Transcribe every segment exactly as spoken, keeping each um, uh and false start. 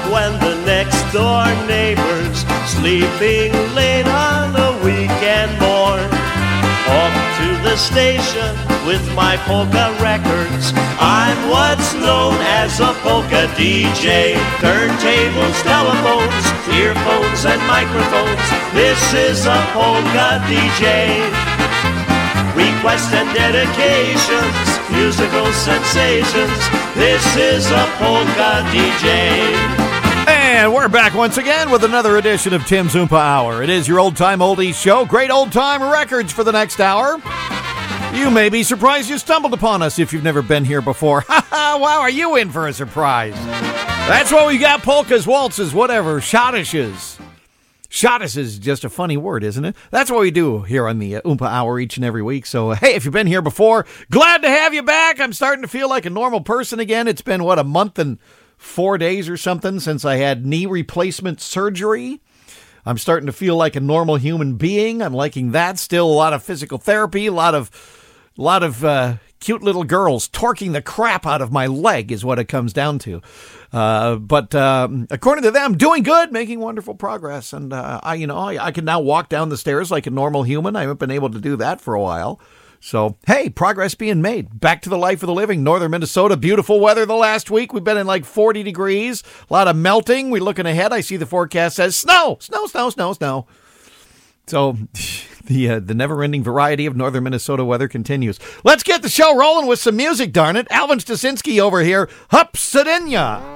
when the next door neighbor's sleeping late on a weekend morn. Up to the station with my polka records. I'm what's known as a polka D J. Turntables, telephones, earphones and microphones. This is a polka D J. Requests and dedications, musical sensations. This is a polka D J. And we're back once again with another edition of Tim's Oompa Hour. It is your old-time oldies show. Great old-time records for the next hour. You may be surprised you stumbled upon us if you've never been here before. Ha ha, wow, are you in for a surprise? That's what we got, polkas, waltzes, whatever, schottisches. Schottis is just a funny word, isn't it? That's what we do here on the uh, Oompa Hour each and every week. So, uh, hey, if you've been here before, glad to have you back. I'm starting to feel like a normal person again. It's been, what, a month and four days or something since I had knee replacement surgery. I'm starting to feel like a normal human being. I'm liking that. Still a lot of physical therapy, a lot of, a lot of uh, cute little girls torquing the crap out of my leg is what it comes down to. Uh, but um, according to them, doing good, making wonderful progress. And uh, I, you know, I, I can now walk down the stairs like a normal human. I haven't been able to do that for a while. So, hey, progress being made. Back to the life of the living. Northern Minnesota, beautiful weather the last week. We've been in like forty degrees, a lot of melting. We're looking ahead. I see the forecast says snow, snow, snow, snow, snow. So the uh, the never-ending variety of northern Minnesota weather continues. Let's get the show rolling with some music, darn it. Alvin Stasinski over here. Hupsadinya.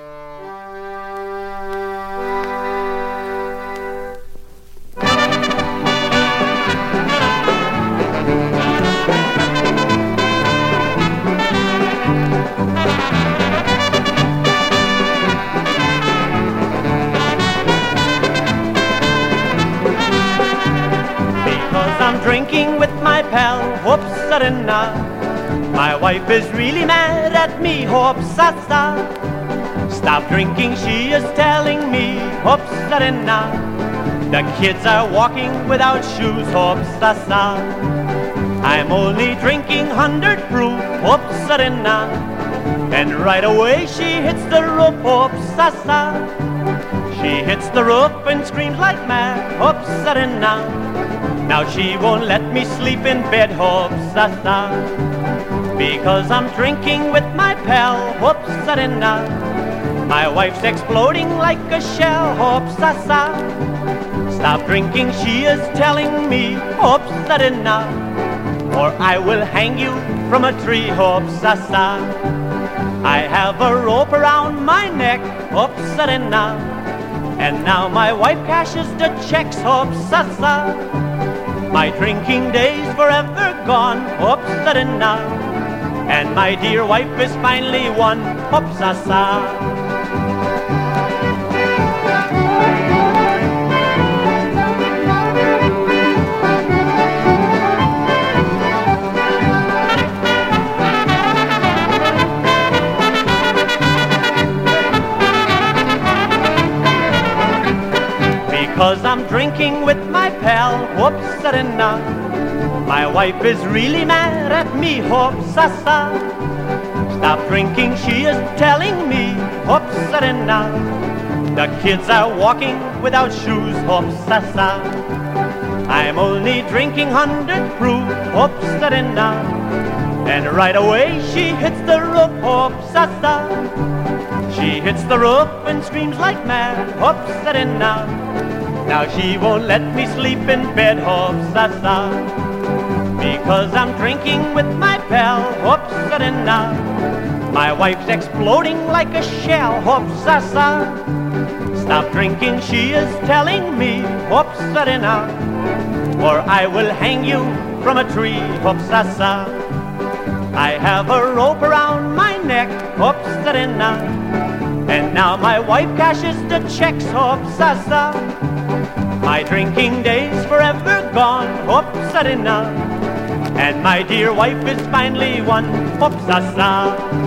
Drinking with my pal, Hopsarina. My wife is really mad at me, Hopsasa. Stop drinking, she is telling me, Hopsarina. The kids are walking without shoes, Hopsasa. I'm only drinking hundred proof, Hopsarina. And right away she hits the rope, Hopsasa. She hits the rope and screams like mad, Hopsarina. Now she won't let me sleep in bed, Hopsasa, because I'm drinking with my pal, Hopsarina. My wife's exploding like a shell, Hopsasa. Stop drinking, she is telling me, Hopsarina, or I will hang you from a tree, Hopsasa. I have a rope around my neck, Hopsarina, and now my wife cashes the checks, Hopsasa. My drinking days forever gone, Hopsarina, and my dear wife is finally won, Hopsasa. Because I'm drinking with my pal, Hopsarina. My wife is really mad at me, Hopsasa. Stop drinking, she is telling me, Hopsarina. The kids are walking without shoes, Hopsasa. I'm only drinking hundred proof, Hopsarina. And right away she hits the rope, Hopsasa. She hits the rope and screams like mad, Hopsarina. Now she won't let me sleep in bed, Hopsasa, because I'm drinking with my pal, Hopsarina. My wife's exploding like a shell, Hopsasa. Stop drinking, she is telling me, Hopsarina, or I will hang you from a tree, Hopsasa. I have a rope around my neck, Hopsarina, and now my wife cashes the checks, Hopsasa. My drinking days forever gone, Hopsarina, and my dear wife is finally won, Hopsasa.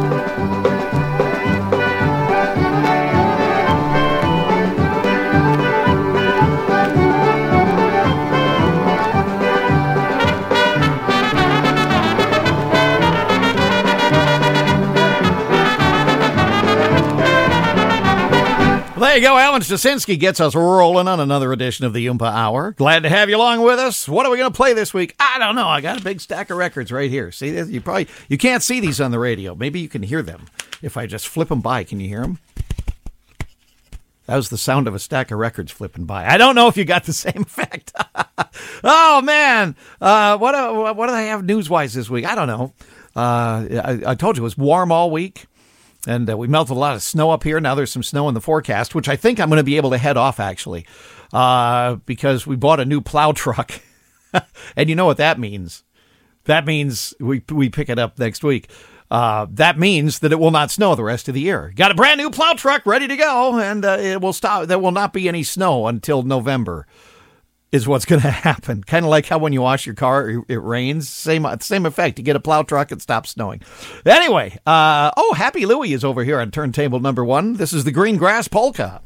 Well, there you go. Alan Stasinski gets us rolling on another edition of the Oompa Hour. Glad to have you along with us. What are we going to play this week? I don't know. I got a big stack of records right here. See, you probably you can't see these on the radio. Maybe you can hear them if I just flip them by. Can you hear them? That was the sound of a stack of records flipping by. I don't know if you got the same effect. Oh, man. Uh, what, uh, what do they have news-wise this week? I don't know. Uh, I, I told you it was warm all week, and uh, we melted a lot of snow up here. Now there's some snow in the forecast, which I think I'm going to be able to head off, actually, uh, because we bought a new plow truck. And you know what that means. That means we we pick it up next week. Uh, that means that it will not snow the rest of the year. Got a brand new plow truck ready to go, and uh, it will stop. There will not be any snow until November is what's going to happen. Kind of like how when you wash your car, it, it rains. Same same effect. You get a plow truck, it stops snowing. Anyway, uh, oh, Happy Louie is over here on turntable number one. This is the Green Grass Polka.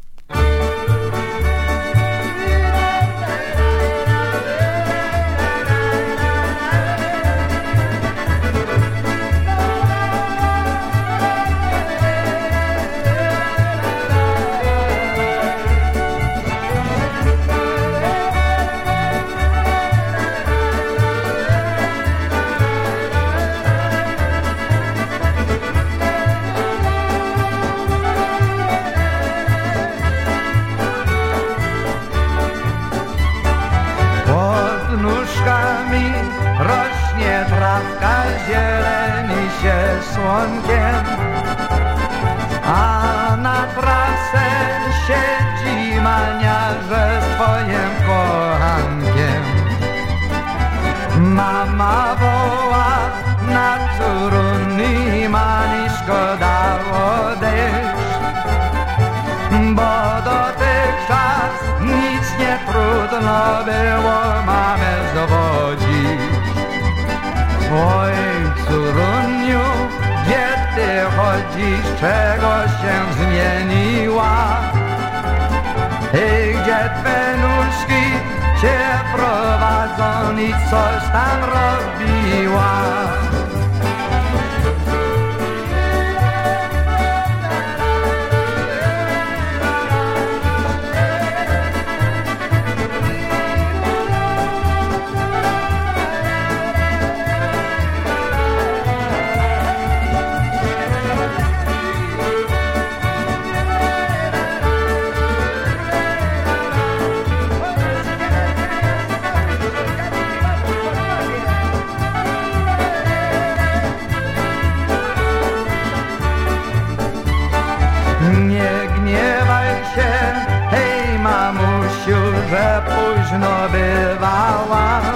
Zieleni się słonkiem, a na trasę siedzi maniarze z twoim kochankiem. Mama woła na córuni, mani szkoda odejść, bo dotychczas nic nie trudno było mamę zdowodzić. Oj, córuniu, gdzie ty chodzisz, czego się zmieniła? I gdzie twe nóżki cię prowadzą i coś tam robiła? Że późno bywałam,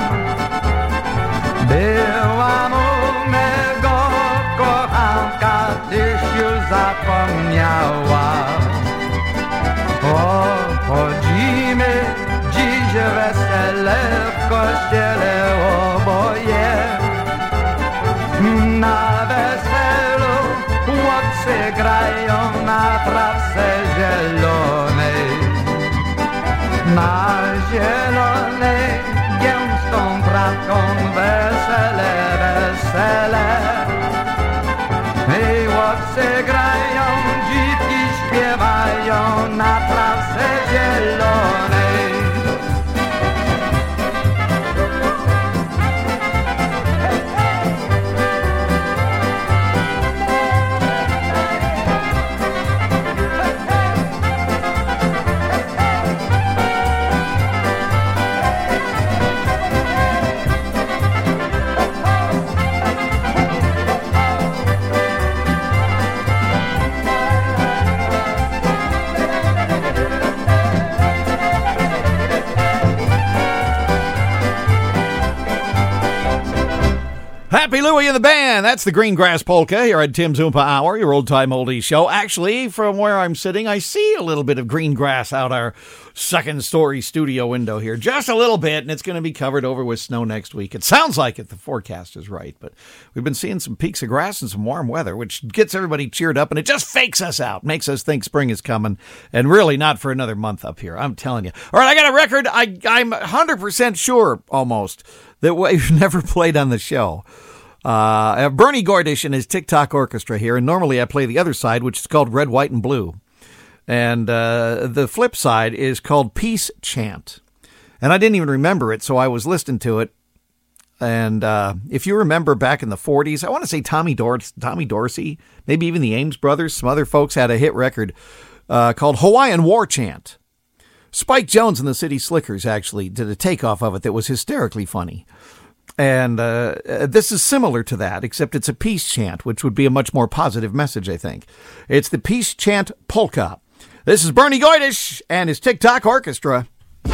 byłam u mego kochanka, tyś już zapomniała. Obchodzimy dziś wesele w kościele oboje. Na weselu chłopcy grają na trawce zielonej. Na zielonej gęstą trawką wesele, wesele. I chłopcy grają, dziwki śpiewają na trawce zielonej. Happy Louie and the band. That's the Green Grass Polka here at Tim's Oompa Hour, your old-time oldies show. Actually, from where I'm sitting, I see a little bit of green grass out our second-story studio window here. Just a little bit, and it's going to be covered over with snow next week. It sounds like it. The forecast is right, but we've been seeing some peaks of grass and some warm weather, which gets everybody cheered up, and it just fakes us out, makes us think spring is coming, and really not for another month up here. I'm telling you. All right, I got a record. I, I'm one hundred percent sure, almost, that we've never played on the show. Uh, Bernie Gordish and his TikTok Orchestra here, and normally I play the other side, which is called Red, White, and Blue. And uh, the flip side is called Peace Chant. And I didn't even remember it, so I was listening to it. And uh, if you remember back in the forties, I want to say Tommy, Dor- Tommy Dorsey, maybe even the Ames Brothers, some other folks had a hit record uh, called Hawaiian War Chant. Spike Jones and the City Slickers actually did a takeoff of it that was hysterically funny. And uh, this is similar to that, except it's a peace chant, which would be a much more positive message, I think. It's the Peace Chant Polka. This is Bernie Goydish and his TikTok Orchestra.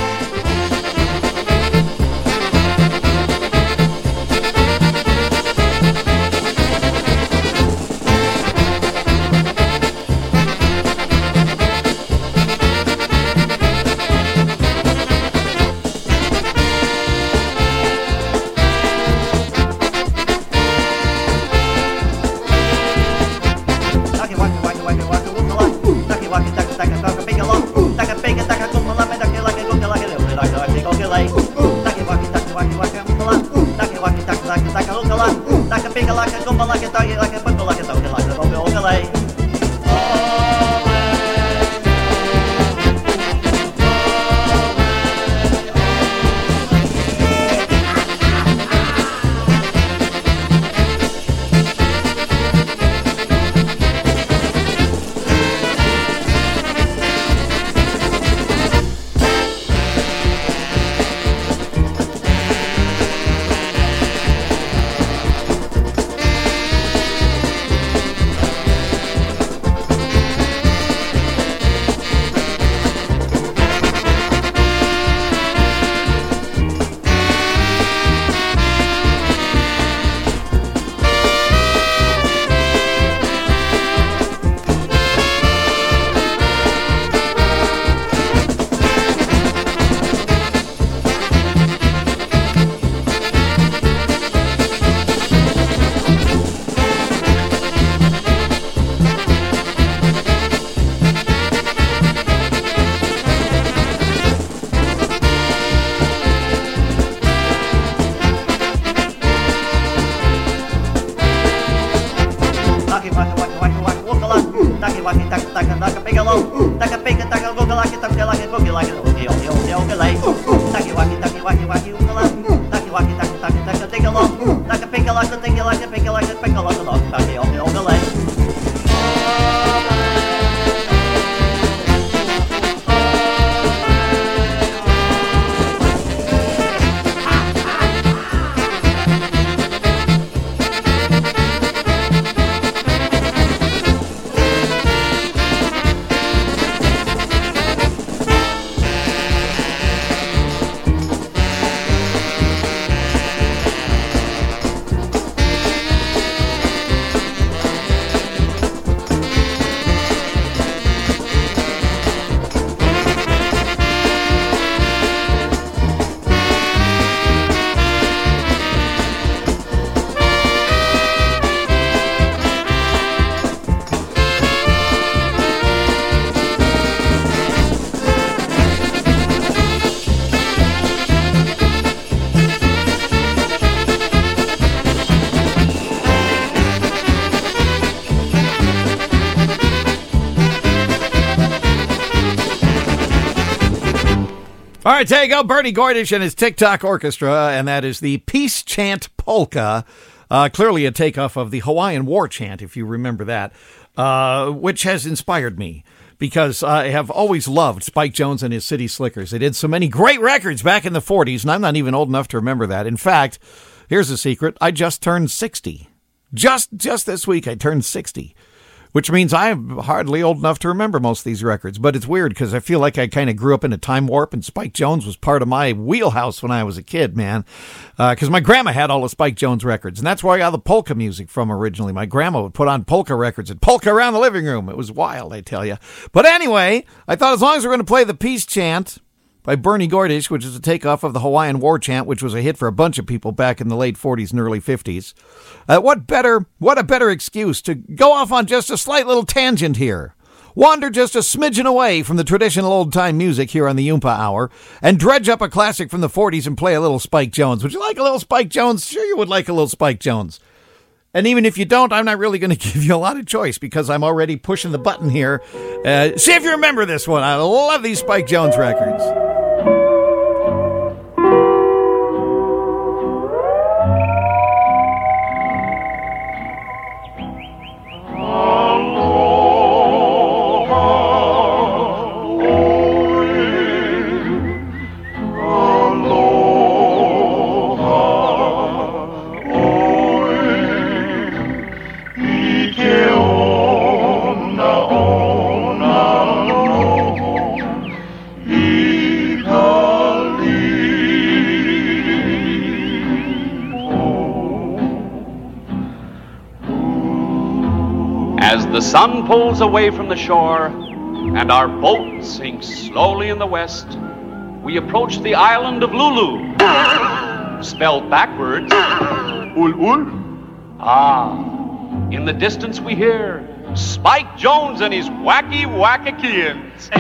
All right, there you go, Bernie Goydish and his TikTok Orchestra, and that is the Peace Chant Polka, uh, clearly a takeoff of the Hawaiian War Chant, if you remember that, uh, which has inspired me, because I have always loved Spike Jones and his City Slickers. They did so many great records back in the forties, and I'm not even old enough to remember that. In fact, here's a secret, I just turned sixty. Just, just this week, I turned sixty. Which means I'm hardly old enough to remember most of these records. But it's weird because I feel like I kind of grew up in a time warp, and Spike Jones was part of my wheelhouse when I was a kid, man. Because uh, my grandma had all the Spike Jones records, and that's where I got the polka music from originally. My grandma would put on polka records and polka around the living room. It was wild, I tell you. But anyway, I thought as long as we're going to play the Peace Chant by Bernie Goydish, which is a takeoff of the Hawaiian War Chant, which was a hit for a bunch of people back in the late forties and early fifties. Uh, what better, what a better excuse to go off on just a slight little tangent here. Wander just a smidgen away from the traditional old-time music here on the Oompa Hour and dredge up a classic from the forties and play a little Spike Jones. Would you like a little Spike Jones? Sure you would like a little Spike Jones. And even if you don't, I'm not really going to give you a lot of choice because I'm already pushing the button here. Uh, see if you remember this one. I love these Spike Jones records. As the sun pulls away from the shore and our boat sinks slowly in the west, we approach the island of Lulu, spelled backwards, Ul Ul. Ah, in the distance we hear Spike Jones and his wacky wackakians.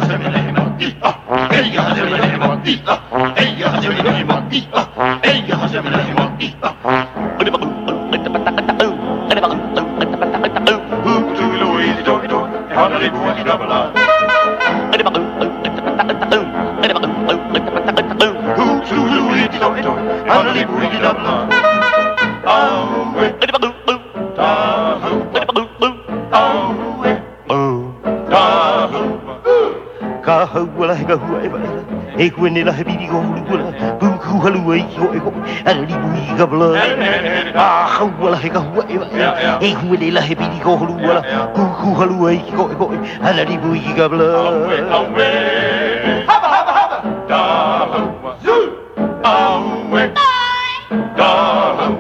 Ik win in a happy go, boom, who halloway, and a little of blood. Ah, well, I go away. Ik win in a happy go, who halloway, and a little of blood. Haba, haba, haba, da, zoo, away, da.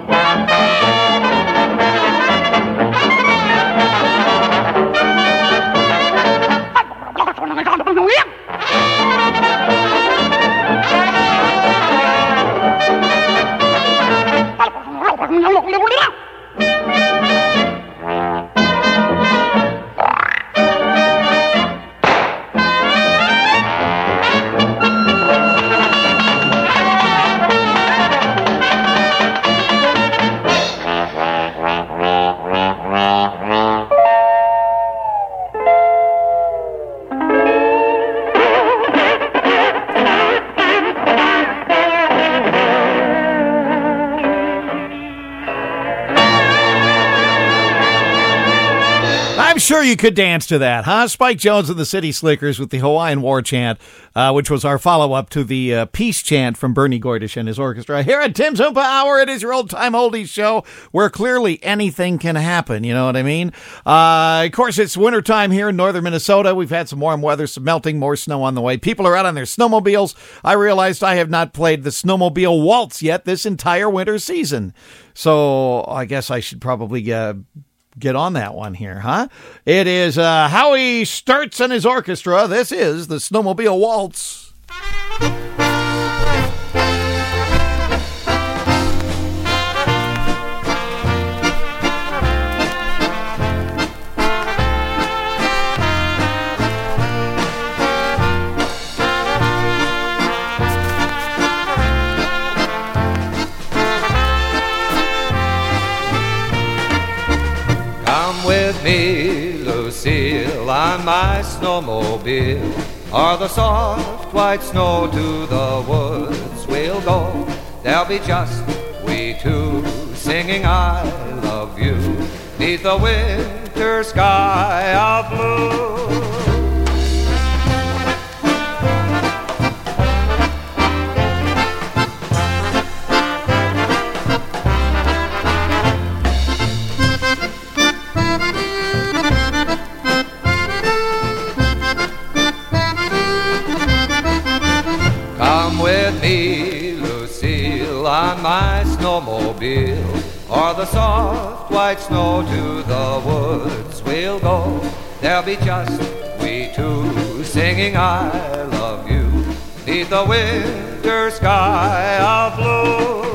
Sure, you could dance to that, huh? Spike Jones and the City Slickers with the Hawaiian War Chant, uh, which was our follow-up to the uh, peace chant from Bernie Gordish and his orchestra. Here at Tim's Oompa Hour, it is your old-time oldies show where clearly anything can happen, you know what I mean? Uh, of course, it's wintertime here in northern Minnesota. We've had some warm weather, some melting, more snow on the way. People are out on their snowmobiles. I realized I have not played the snowmobile waltz yet this entire winter season. So I guess I should probably... Uh, Get on that one here, huh? It is uh, Howie Sturts and his orchestra. This is the Snowmobile Waltz. With me, Lucille, on my snowmobile, o'er the soft white snow to the woods we'll go. There'll be just we two singing I love you, neath the winter sky of blue. With me, Lucille, on my snowmobile, o'er the soft white snow to the woods we'll go. There'll be just we two singing I love you, neath the winter sky of blue.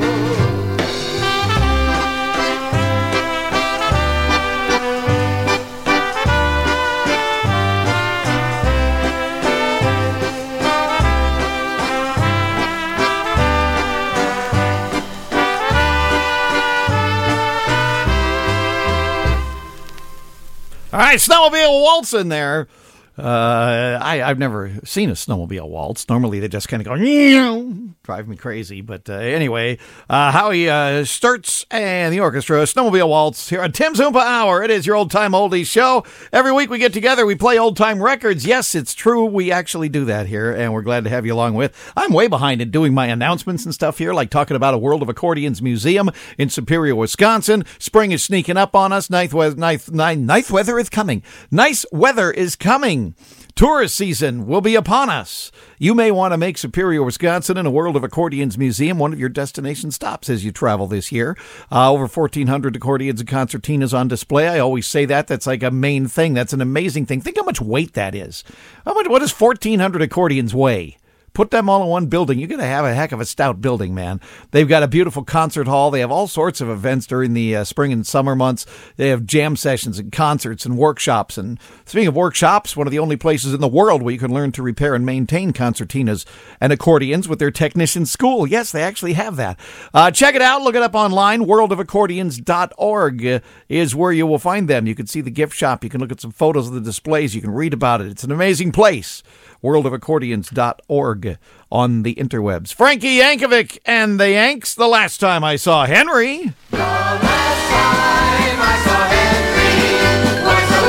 All right, Snowmobile Waltz in there. Uh, I, I've never seen a snowmobile waltz. Normally they just kind of go, drive me crazy. But uh, anyway, uh, Howie uh, Sturts and the orchestra, Snowmobile Waltz here on Tim's Oompa Hour. It is your old-time oldies show. Every week we get together, we play old-time records. Yes, it's true. We actually do that here, and we're glad to have you along with. I'm way behind in doing my announcements and stuff here, like talking about a World of Accordions museum in Superior, Wisconsin. Spring is sneaking up on us. Ninth, we- ninth, ninth, ninth weather is coming. Nice weather is coming. Tourist season will be upon us. You may want to make Superior, Wisconsin and a World of Accordions museum one of your destination stops as you travel this year. Uh, over fourteen hundred accordions and concertinas on display. I always say that. That's like a main thing. That's an amazing thing. Think how much weight that is. How much? What does fourteen hundred accordions weigh? Put them all in one building. You're going to have a heck of a stout building, man. They've got a beautiful concert hall. They have all sorts of events during the uh, spring and summer months. They have jam sessions and concerts and workshops. And speaking of workshops, one of the only places in the world where you can learn to repair and maintain concertinas and accordions with their technician school. Yes, they actually have that. Uh, check it out. Look it up online. world of accordions dot org is where you will find them. You can see the gift shop. You can look at some photos of the displays. You can read about it. It's an amazing place. world of accordions dot org on the interwebs. Frankie Yankovic and the Yanks. The last time I saw Henry. The last time I saw Henry was the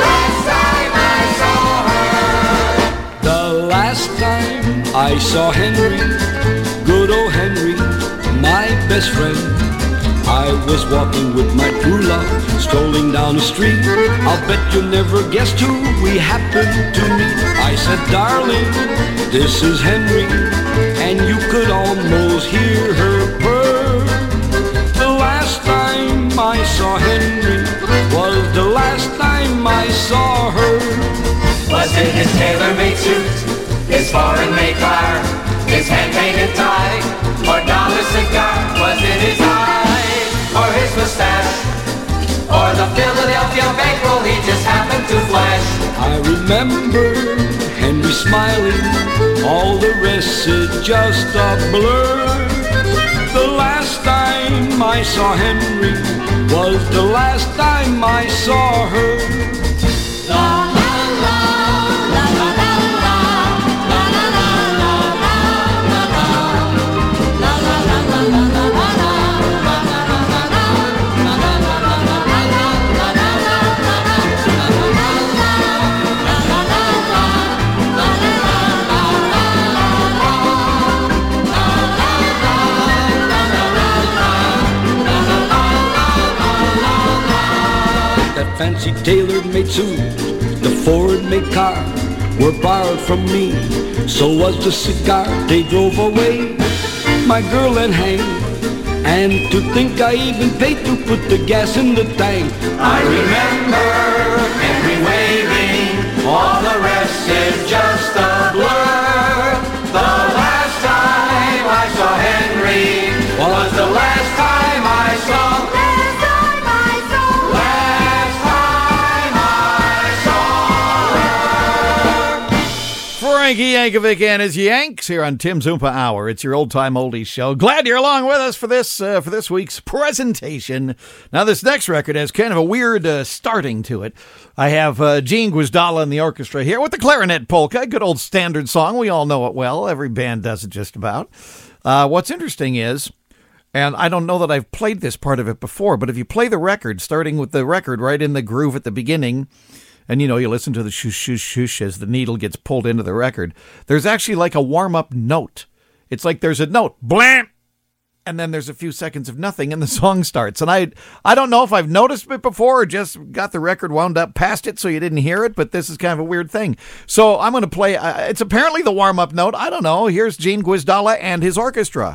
last time I saw her. The last time I saw Henry, good old Henry, my best friend. I was walking with my true love, strolling down the street. I'll bet you'll never guess who we happened to meet. I said, darling, this is Henry, and you could almost hear her purr. The last time I saw Henry was the last time I saw her. Was it his tailor-made suit, his foreign-made car, his hand-painted tie, or dollar cigar? Was it his eyes, or his mustache, or the Philadelphia bankroll he just happened to flash? I remember Henry smiling, all the rest is just a blur. The last time I saw Henry was the last time I saw her. La la la, la la la la, la la la la, la la la la, la la la la la. That fancy tailor-made suit, the foreign-made car were borrowed from me. So was the cigar. They drove away, my girl and Hank. And to think I even paid to put the gas in the tank. I remember Henry waving, all the rest is just a blur. The last time I saw Henry was the last time I saw. Last time I saw. Last time I saw her. Frankie Yankovic and his Yanks here on Tim's Oompa Hour. It's your old-time oldies show. Glad you're along with us for this uh, for this week's presentation. Now, this next record has kind of a weird uh, starting to it. I have uh, Gene Guizdala and the orchestra here with the Clarinet Polka, good old standard song. We all know it well. Every band does it just about. Uh, what's interesting is, and I don't know that I've played this part of it before, but if you play the record, starting with the record right in the groove at the beginning, and, you know, you listen to the shoosh, shoosh, shoosh as the needle gets pulled into the record, there's actually like a warm-up note. It's like there's a note, blam, and then there's a few seconds of nothing, and the song starts. And I I don't know if I've noticed it before or just got the record wound up past it so you didn't hear it, but this is kind of a weird thing. So I'm going to play, uh, it's apparently the warm-up note. I don't know. Here's Gene Guizdala and his orchestra.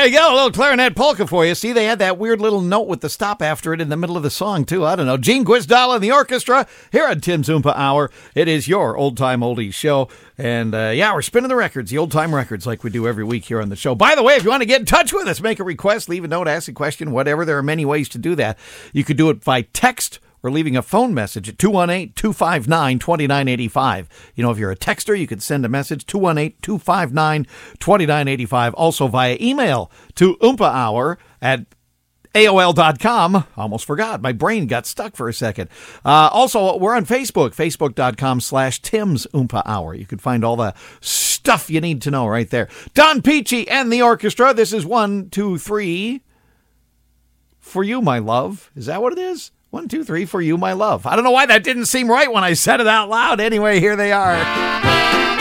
There you go, a little clarinet polka for you. See, they had that weird little note with the stop after it in the middle of the song, too. I don't know. Gene Guisdall and the orchestra here on Tim's Oompa Hour. It is your Old Time Oldies show. And, uh, yeah, we're spinning the records, the old-time records, like we do every week here on the show. By the way, if you want to get in touch with us, make a request, leave a note, ask a question, whatever. There are many ways to do that. You could do it by text or leaving a phone message at two one eight, two five nine, two nine eight five. You know, if you're a texter, you could send a message, two one eight, two five nine, two nine eight five. Also via email to oompahour at A O L dot com. Almost forgot. My brain got stuck for a second. Uh, also, we're on Facebook, facebook.com slash Tim's Oompa Hour. You can find all the stuff you need to know right there. Don Peachy and the orchestra. This is one, two, three. For you, my love. Is that what it is? One, two, three, for you, my love. I don't know why that didn't seem right when I said it out loud. Anyway, here they are.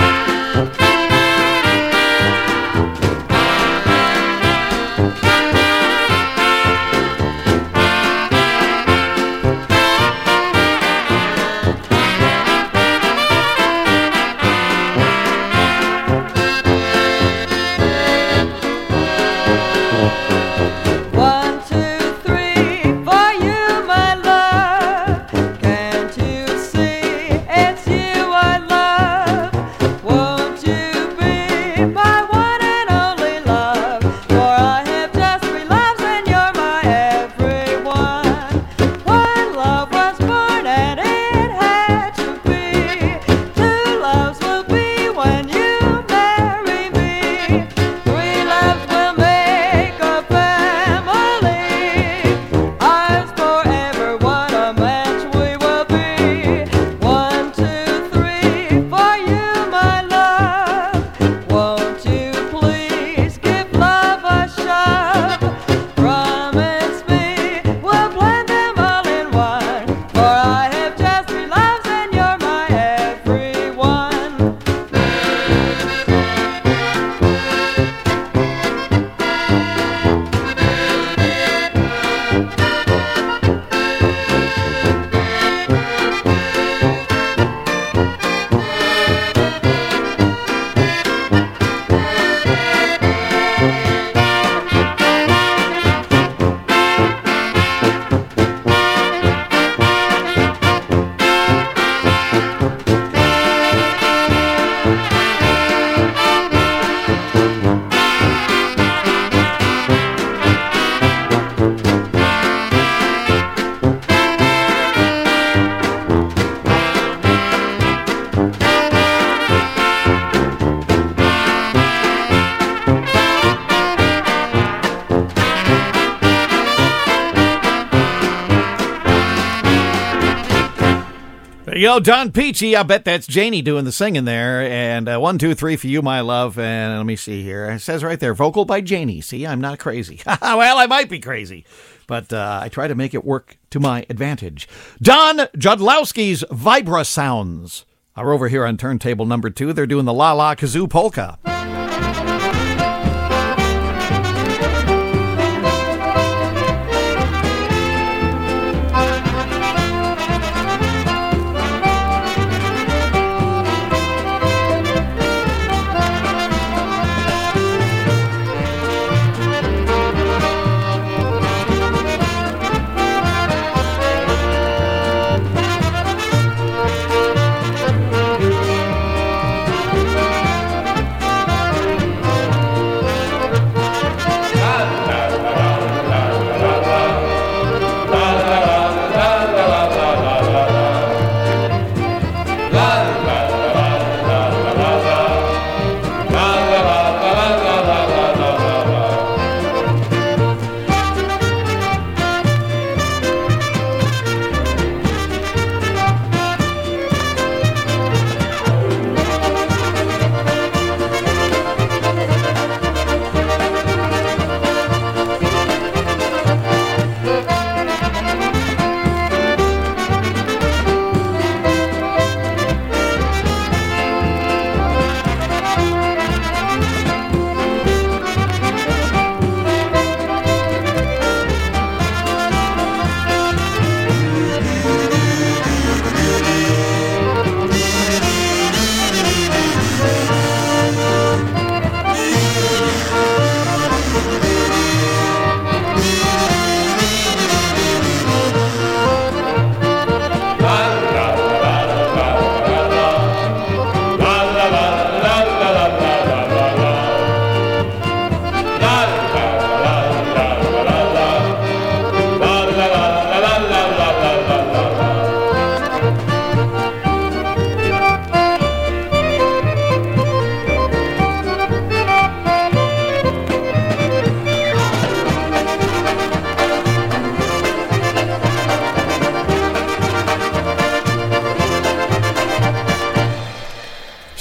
Yo, Don Peachy, I bet that's Janie doing the singing there. And uh, one, two, three for you, my love. And let me see here. It says right there, vocal by Janie. See, I'm not crazy. Well, I might be crazy, but uh, I try to make it work to my advantage. Don Jodlowski's Vibra Sounds are over here on turntable number two. They're doing the La La Kazoo Polka.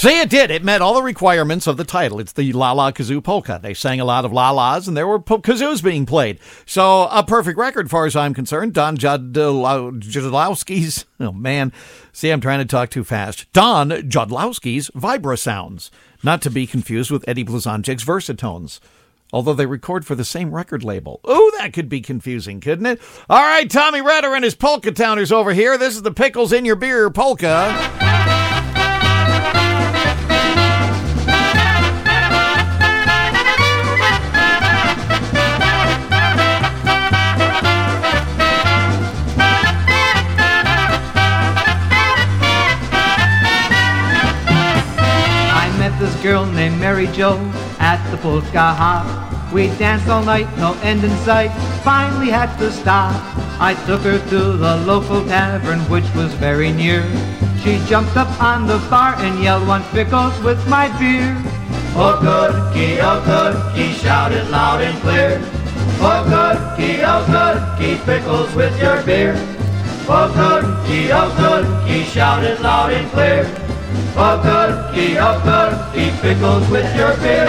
See, it did. It met all the requirements of the title. It's the La La Kazoo Polka. They sang a lot of la-las, and there were po- kazoos being played. So, a perfect record, far as I'm concerned. Don Jodlowski's, oh man, see, I'm trying to talk too fast. Don Jodlowski's Vibra Sounds, not to be confused with Eddie Blazonczyk's Versatones, although they record for the same record label. Ooh, that could be confusing, couldn't it? All right, Tommy Redder and his Polka Towners over here. This is the Pickles in Your Beer Polka. This girl named Mary Jo at the polka hop. We danced all night, no end in sight, finally had to stop. I took her to the local tavern, which was very near. She jumped up on the bar and yelled, "Want pickles with my beer?" "Oh good-key, oh good-key," shouted loud and clear. "Oh good-key, oh good-key, pickles with your beer." "Oh good-key, oh good-key," shouted loud and clear. "Oh good-key, oh good-key, pickles with your beer."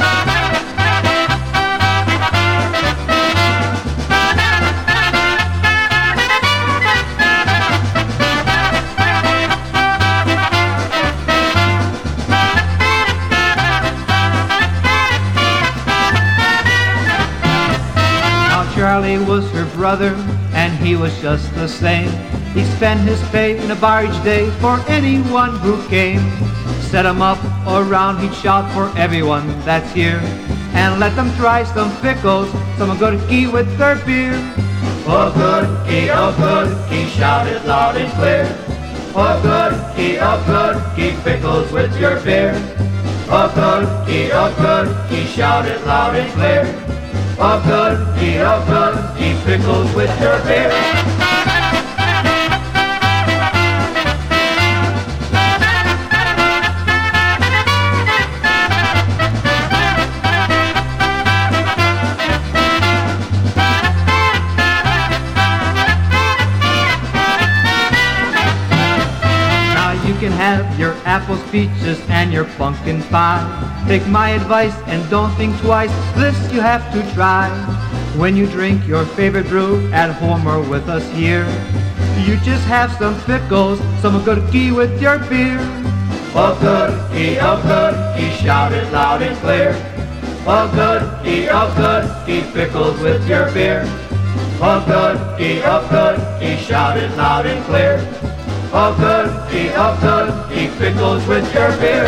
Now Charlie was her brother, and he was just the same. He spent his pay in a bar each day for anyone who came. Set him up around, he'd shout for everyone that's here, and let them try some pickles, some good-key with their beer. "Oh good-key, oh good-key," shouted loud and clear. "Oh good-key, oh good-key, pickles with your beer." "Oh good-key, oh good-key," shouted loud and clear. "Oh good-key, oh good-key, pickles with your beer." Have your apples, peaches, and your pumpkin pie. Take my advice and don't think twice, this you have to try. When you drink your favorite brew at home or with us here, you just have some pickles, some good-key with your beer. "Oh good-key, oh good-key," shouted loud and clear. "Oh good-key, oh good-key, pickles with your beer." "Oh good-key, oh good-key," shouted loud and clear. "Oh good-key, oh good-key, pickles with your beer."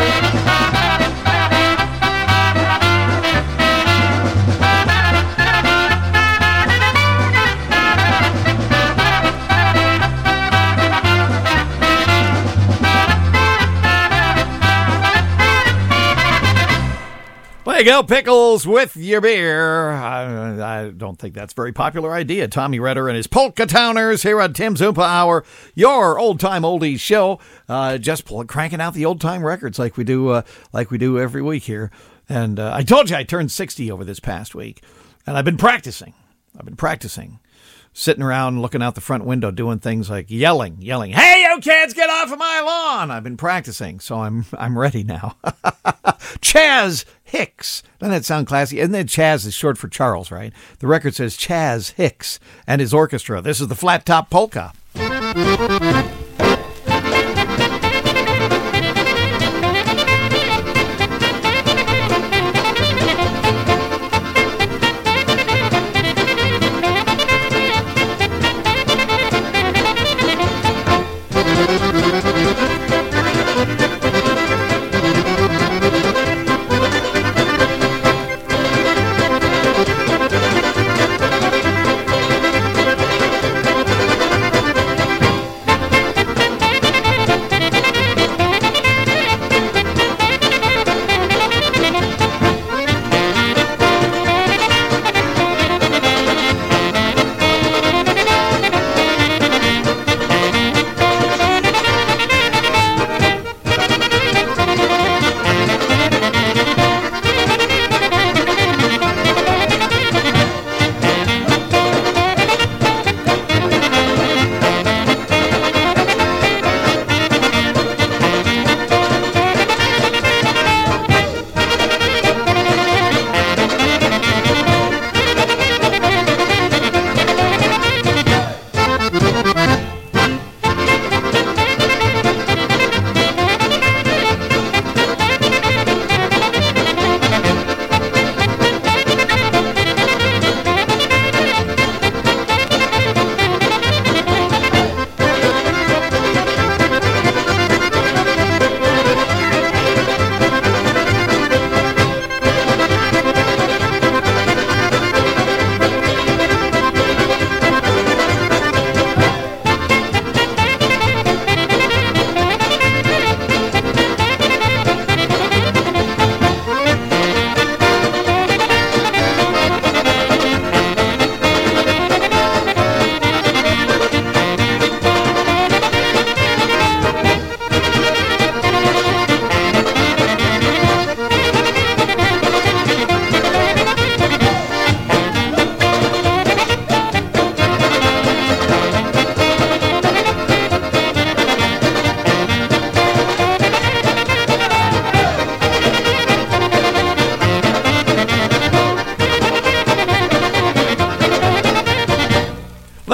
There you go, pickles with your beer. I, I don't think that's a very popular idea. Tommy Redder and his Polka Towners here on Tim's Oompa Hour, your old-time oldies show. Uh, just pull, cranking out the old-time records like we do uh, like we do every week here. And uh, I told you I turned sixty over this past week. And I've been practicing. I've been practicing. Sitting around looking out the front window doing things like yelling, yelling, "Hey, you kids, get off of my lawn!" I've been practicing, so I'm I'm ready now. Chaz Hicks. Doesn't that sound classy? Isn't that Chaz is short for Charles, right? The record says Chaz Hicks and his orchestra. This is the Flat Top Polka.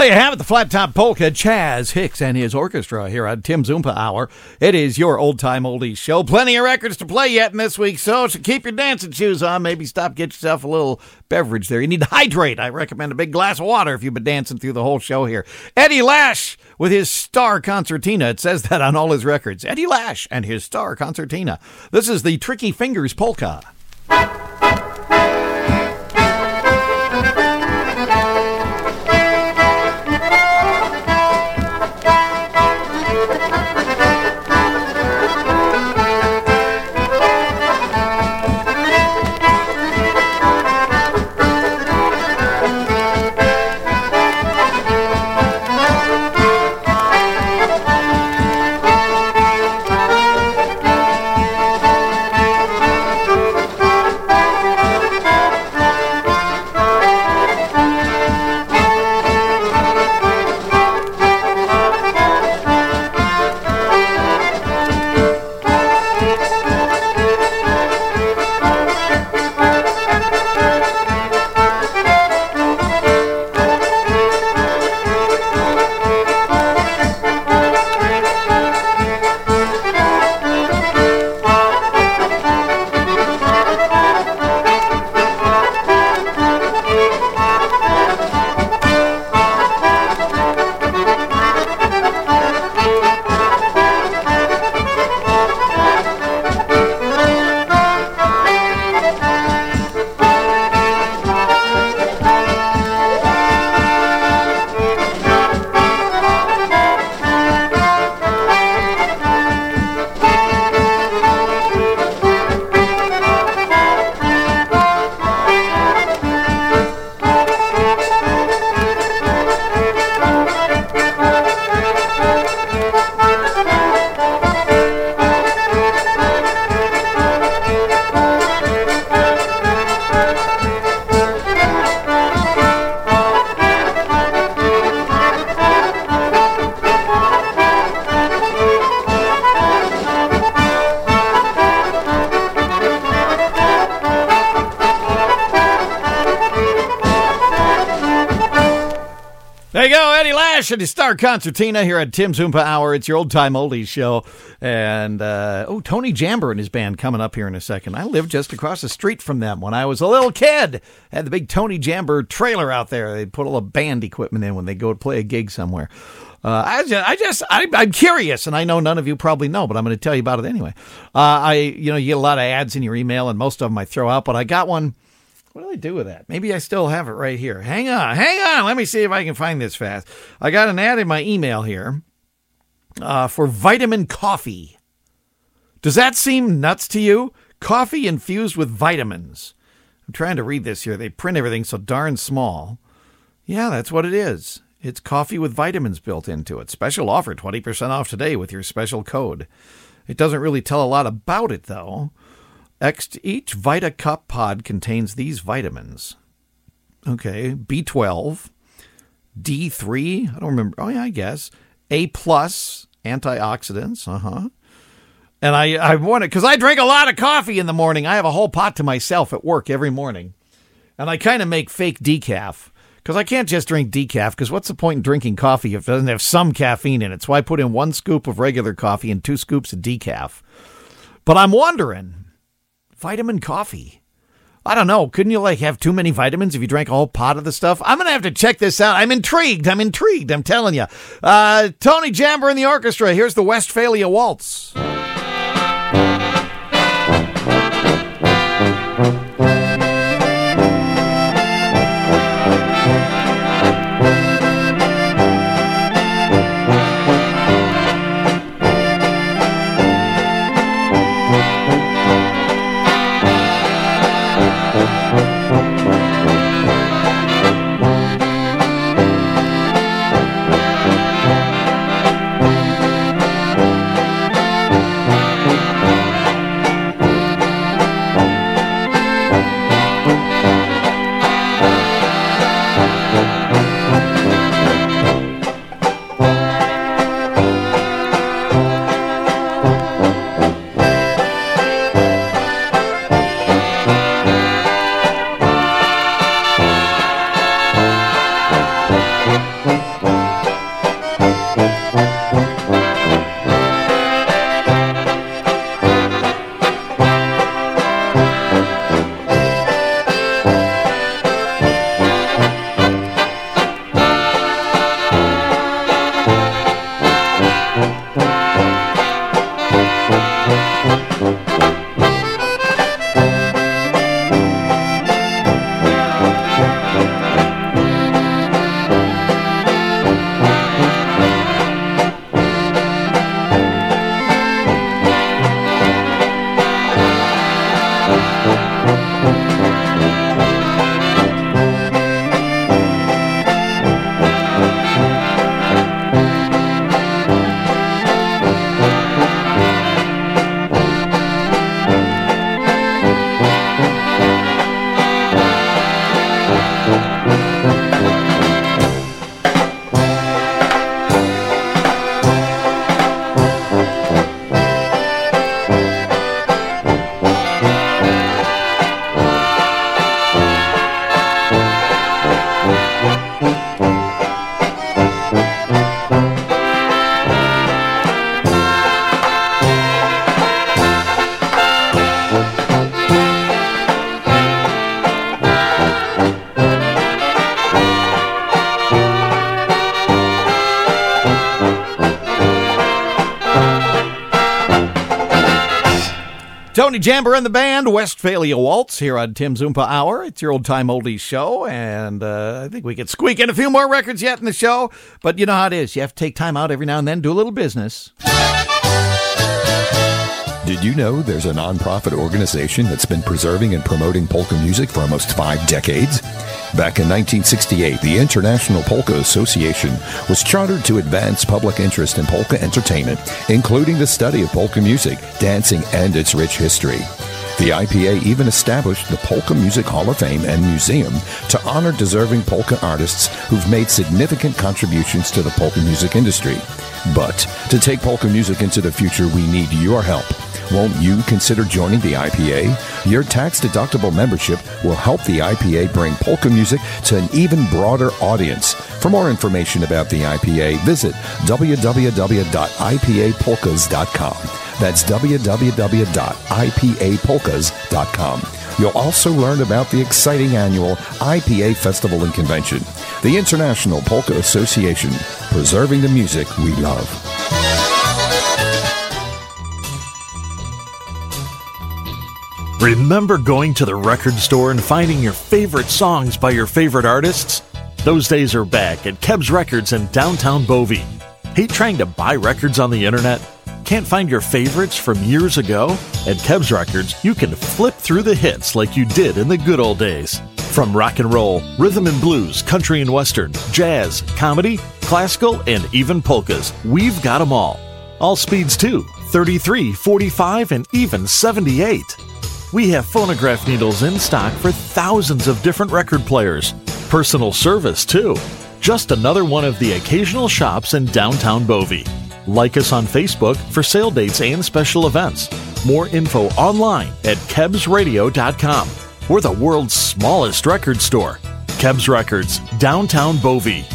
you have it, the Flat Top Polka, Chaz Hicks and his orchestra here on Tim's Oompa Hour. It is your old-time oldies show. Plenty of records to play yet in this week, so keep your dancing shoes on. Maybe stop, get yourself a little beverage there. You need to hydrate. I recommend a big glass of water if you've been dancing through the whole show here. Eddie Lash with his Star Concertina. It says that on all his records. Eddie Lash and his Star Concertina. This is the Tricky Fingers Polka. And his Star Concertina here at Tim's Oompa Hour. It's your old-time oldies show. And, uh, oh, Tony Jamber and his band coming up here in a second. I lived just across the street from them when I was a little kid. Had the big Tony Jamber trailer out there. They put all the band equipment in when they go to play a gig somewhere. Uh, I just, I just I, I'm curious, and I know none of you probably know, but I'm going to tell you about it anyway. Uh, I, you know, you get a lot of ads in your email, and most of them I throw out, but I got one. What do I do with that? Maybe I still have it right here. Hang on, hang on. Let me see if I can find this fast. I got an ad in my email here uh, for vitamin coffee. Does that seem nuts to you? Coffee infused with vitamins. I'm trying to read this here. They print everything so darn small. Yeah, that's what it is. It's coffee with vitamins built into it. Special offer, twenty percent off today with your special code. It doesn't really tell a lot about it, though. Each Vita Cup pod contains these vitamins. Okay, B twelve, D three, I don't remember. Oh, yeah, I guess. A plus, antioxidants, uh-huh. And I, I wanted, because I drink a lot of coffee in the morning. I have a whole pot to myself at work every morning. And I kind of make fake decaf, because I can't just drink decaf, because what's the point in drinking coffee if it doesn't have some caffeine in it? So I put in one scoop of regular coffee and two scoops of decaf. But I'm wondering... Vitamin coffee. I don't know. Couldn't you like have too many vitamins if you drank a whole pot of the stuff? I'm going to have to check this out. I'm intrigued. I'm intrigued. I'm telling you. Uh, Tony Jamber and the orchestra. Here's the Westphalia Waltz. Tony Jamber and the band, Westphalia Waltz, here on Tim's Oompa Hour. It's your old-time oldies show, and uh, I think we could squeak in a few more records yet in the show, but you know how it is. You have to take time out every now and then, do a little business. Did you know there's a nonprofit organization that's been preserving and promoting polka music for almost five decades? Back in nineteen sixty-eight, the International Polka Association was chartered to advance public interest in polka entertainment, including the study of polka music, dancing, and its rich history. The I P A even established the Polka Music Hall of Fame and Museum to honor deserving polka artists who've made significant contributions to the polka music industry. But to take polka music into the future, we need your help. Won't you consider joining the I P A? Your tax-deductible membership will help the I P A bring polka music to an even broader audience. For more information about the I P A, visit w w w dot i p a polkas dot com. That's w w w dot i p a polkas dot com. You'll also learn about the exciting annual I P A Festival and Convention. The International Polka Association, preserving the music we love. Remember going to the record store and finding your favorite songs by your favorite artists? Those days are back at Kebs Records in downtown Bovey. Hate trying to buy records on the internet? Can't find your favorites from years ago? At Kebs Records, you can flip through the hits like you did in the good old days. From rock and roll, rhythm and blues, country and western, jazz, comedy, classical, and even polkas, we've got them all. All speeds too, thirty-three, forty-five, and even seventy-eight. We have phonograph needles in stock for thousands of different record players. Personal service, too. Just another one of the occasional shops in downtown Bovey. Like us on Facebook for sale dates and special events. More info online at kebs radio dot com. We're the world's smallest record store. Kebs Records, downtown Bovey.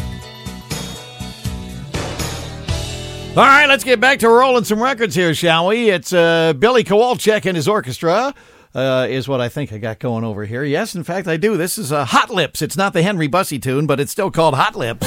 All right, let's get back to rolling some records here, shall we? It's uh, Billy Kowalczyk and his orchestra. Uh, is what I think I got going over here. Yes, in fact, I do. This is uh, Hot Lips. It's not the Henry Bussey tune, but it's still called Hot Lips.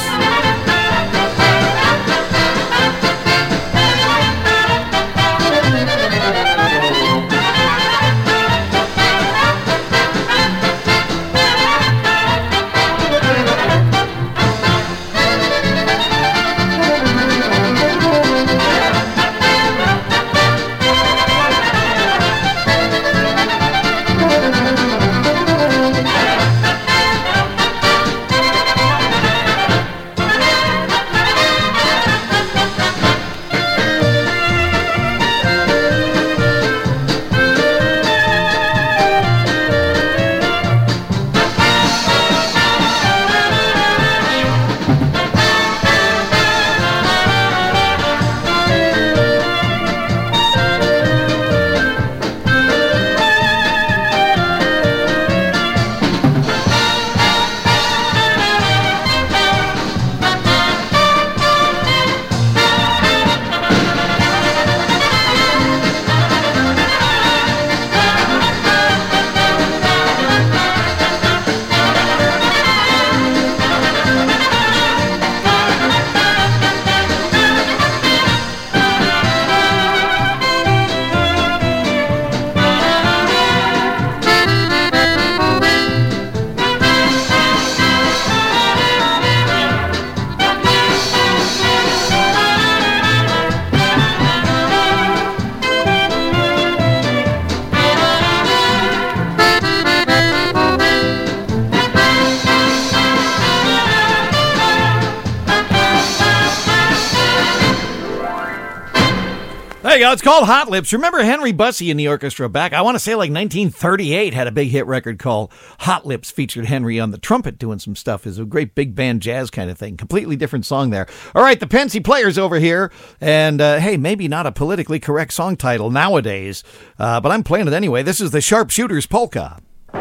go. It's called Hot Lips. Remember Henry Bussey in the orchestra back, I want to say like nineteen thirty-eight, had a big hit record called Hot Lips, featured Henry on the trumpet doing some stuff. It's a great big band jazz kind of thing. Completely different song there. All right, the Pensy Players over here. And uh, hey, maybe not a politically correct song title nowadays, uh, but I'm playing it anyway. This is the Sharpshooters Polka.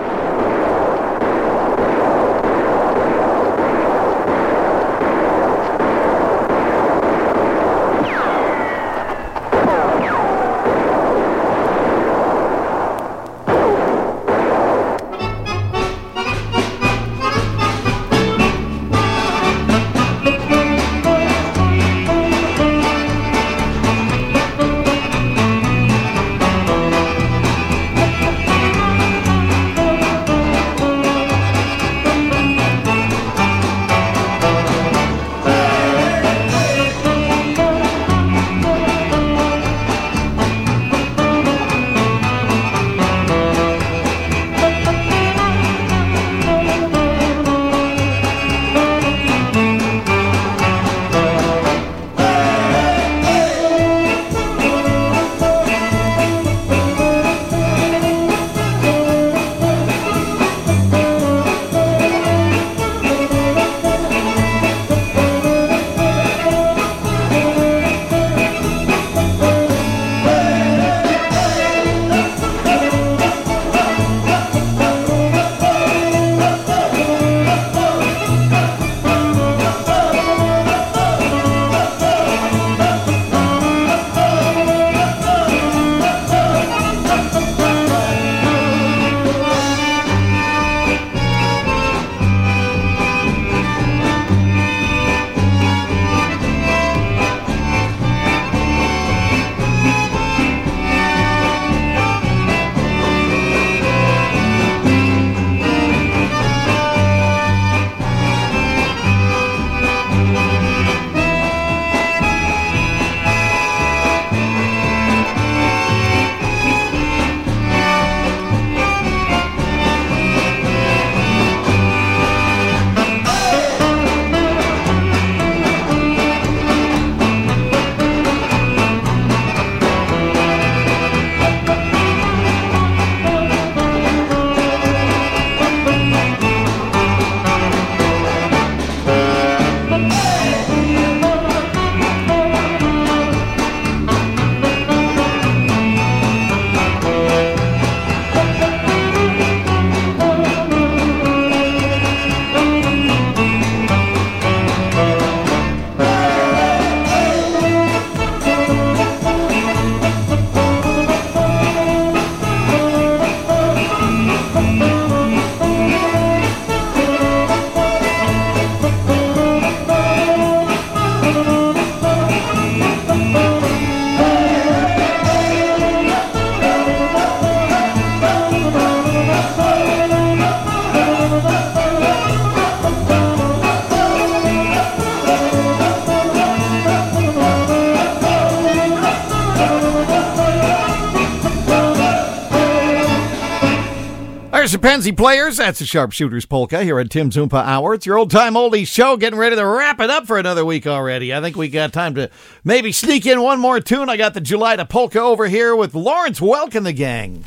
There's the Pensy Players. That's the Sharpshooters Polka here at Tim Zumpa Hour. It's your old-time oldies show, getting ready to wrap it up for another week already. I think we got time to maybe sneak in one more tune. I got the Julita Polka over here with Lawrence Welk and the gang.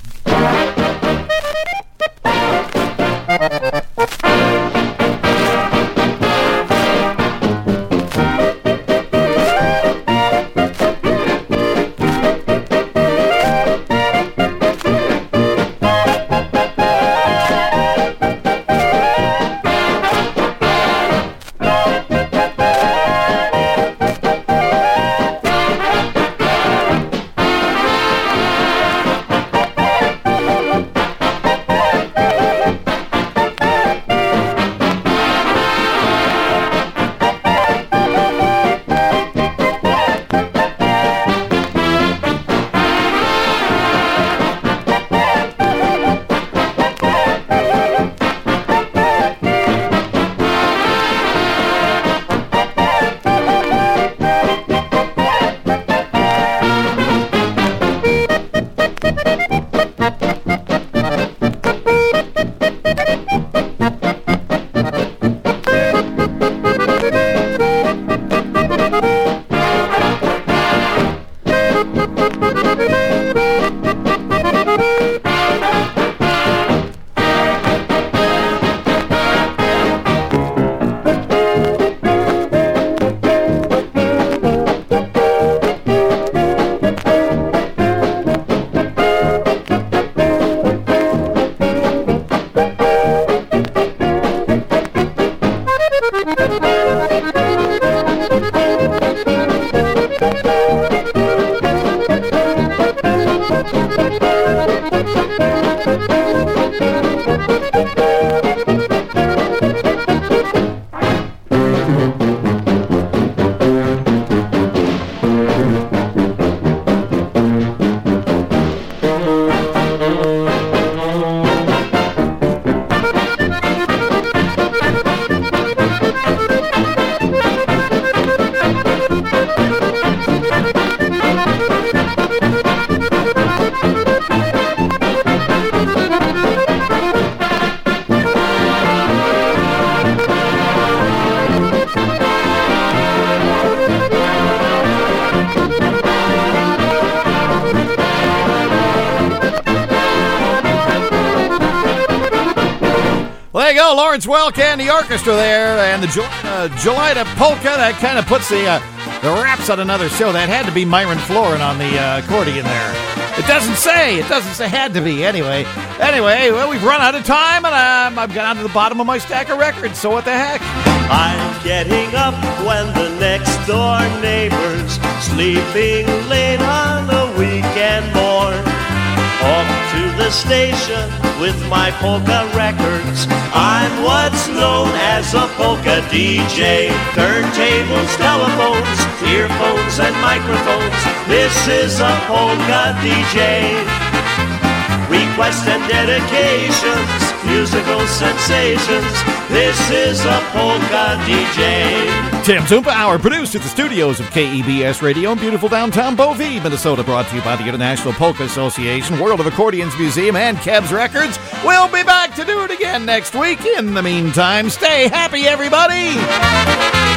There you go, Lawrence Welk and the orchestra there, and the uh, Gelida Polka. That kind of puts the uh, the wraps on another show. That had to be Myron Florin on the uh, accordion there. It doesn't say. It doesn't say had to be. Anyway, anyway, well, we've run out of time, and um, I've got to the bottom of my stack of records, so what the heck? I'm getting up when the next door neighbor's sleeping late on a weekend morn. Off to the station with my polka records. I'm what's known as a polka D J. Turntables, telephones, earphones, and microphones. This is a polka D J. Requests and dedications, musical sensations. This is a polka D J. Tim Zumpa Hour, produced at the studios of K E B S Radio in beautiful downtown Bovee, Minnesota, brought to you by the International Polka Association, World of Accordions Museum, and Kebs Records. We'll be back to do it again next week. In the meantime, stay happy, everybody!